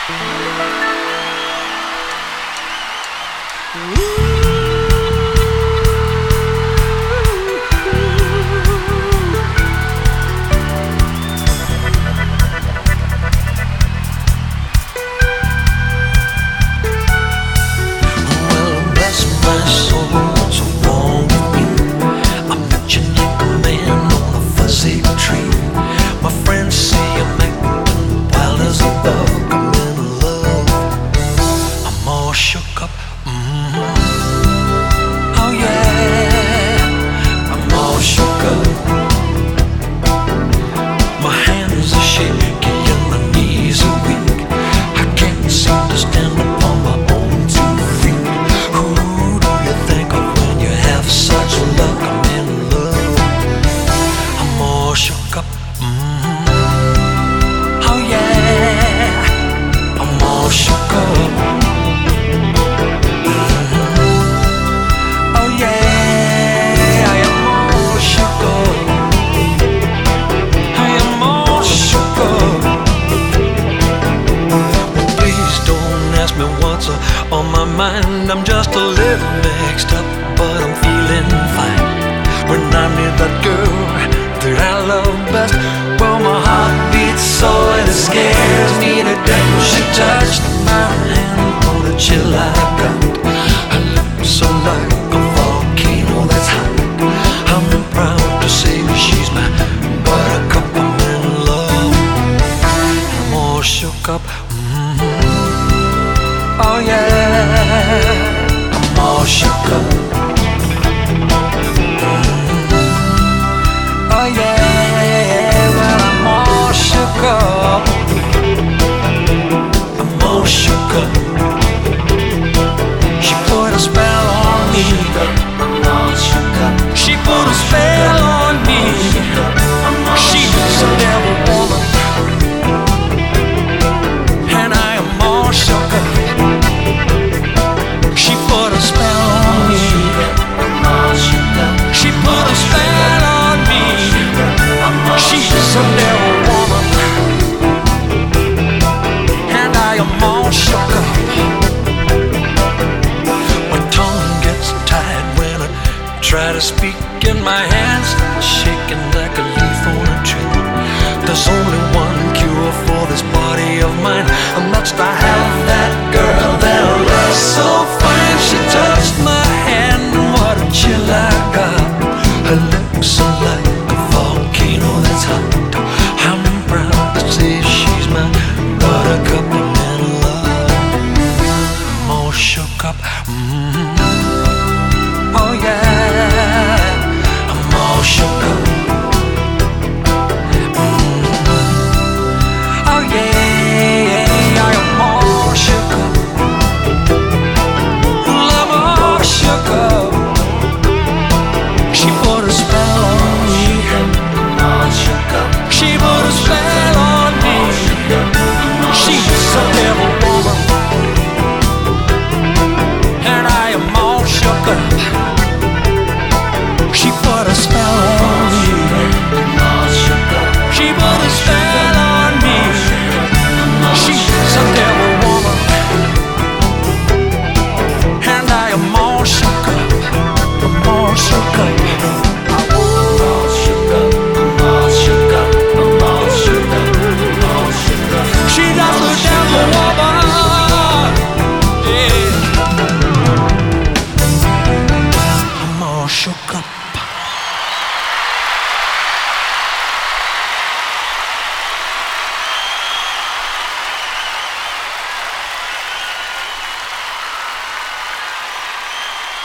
I'm just a little mixed up, but I'm feeling fine. When I'm near that girl that I love best, well, my heart beats so and it scares me to death. She touched my hand, oh, the chill I got. Her lips so like a volcano that's hot. I'm proud to say she's my buttercup. I'm in love. I'm all shook up. Oh yeah, I'm all shook up. Oh yeah, well I'm all shook up. I'm all shook up. She put a spell on me. I'm all shook up. She put a spell on me. She's a devil woman, and I am all shook up. She put a spell on me. She put a spell on me. She's a devil woman, and I am all shook up. My tongue gets tied when I try to speak, and my hands shaking like a leaf on a tree. There's only one cure for this body of mine, and that's to have that girl that looks so fine. She touched my hand, and what a chill I got. Her lips are like a volcano that's hot. I'm proud to say she's my buttercup. I'm in love. I'm all shook up. Oh yeah, I'm all shook up. Oh yeah, I am all shook up. I'm all shook up. She put a spell on me. She put a spell on me. She's so